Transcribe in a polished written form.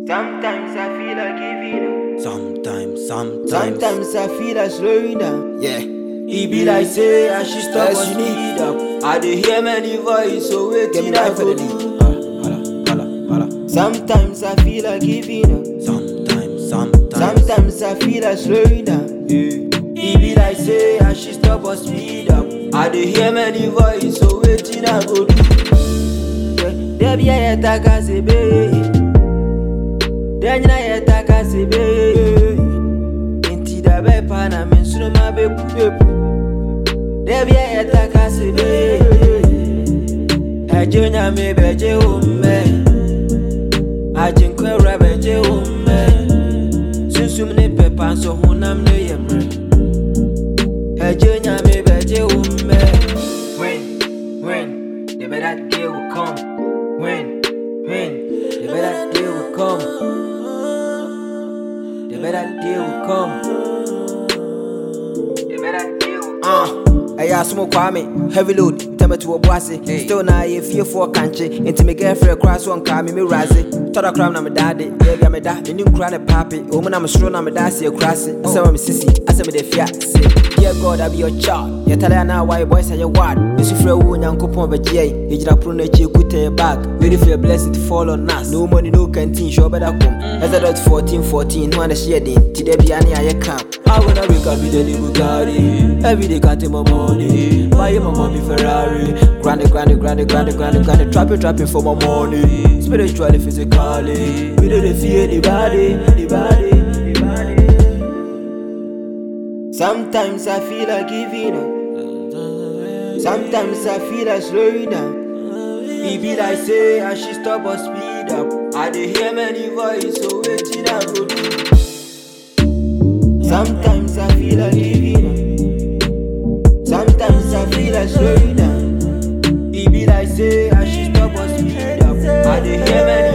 Sometimes I feel like giving up. Sometimes I feel like slowing down. Yeah. It be like say I should stop or speed up. I dey hear many voices, so waiting I go do. Sometimes I feel like giving up. Sometimes I feel like slowing down. It be like say I should stop or speed up. I dey hear many voices, so waiting I go do. There be a yetaka sebe. There na yetaka sebe. Inti da be pa na men sunu ma be pu. There be a yetaka sebe. Eje nya me beje umme. Ajinkwe ra beje umme. Sunsum ne pepa so honam ne yemre. Eje nya me beje umme. When the better day will come. When the better day will come. The better day will come. The better day will come. I ask more Kwame, heavy load, tell me to a bossy. Still now you fear for country. Into my girlfriend cross one car, me razzy. Toda crown, I'm a daddy, baby, I'm a dad, the new crown a pappy. Woman, I'm a strong, I'm a dassy, a crassy. I say, I'm a sissy, I say, me the fiat. Dear God, I be your child. You tell her now why boys are your word. You see, for a woman, young couple of a GA. You just prune a cheek, good to your back. Ready for your blessing to fall on us. No money, no canteen, show better come. As I dot 14, no one is shedding. Today be any I come. I wanna wake up with a little Bugatti. Every day counting my money. Buy my mommy Ferrari. Grande. Trapping for my money. Spiritually, physically. We don't fear anybody. Sometimes I feel like giving up. Sometimes I feel like slowing down. It be like say I should stop or speed up. I dey hear many voices, so waiting I go do. Sometimes I feel like giving up. Sometimes I feel like slowing down. It be like say I should stop or speed up. I dey hear many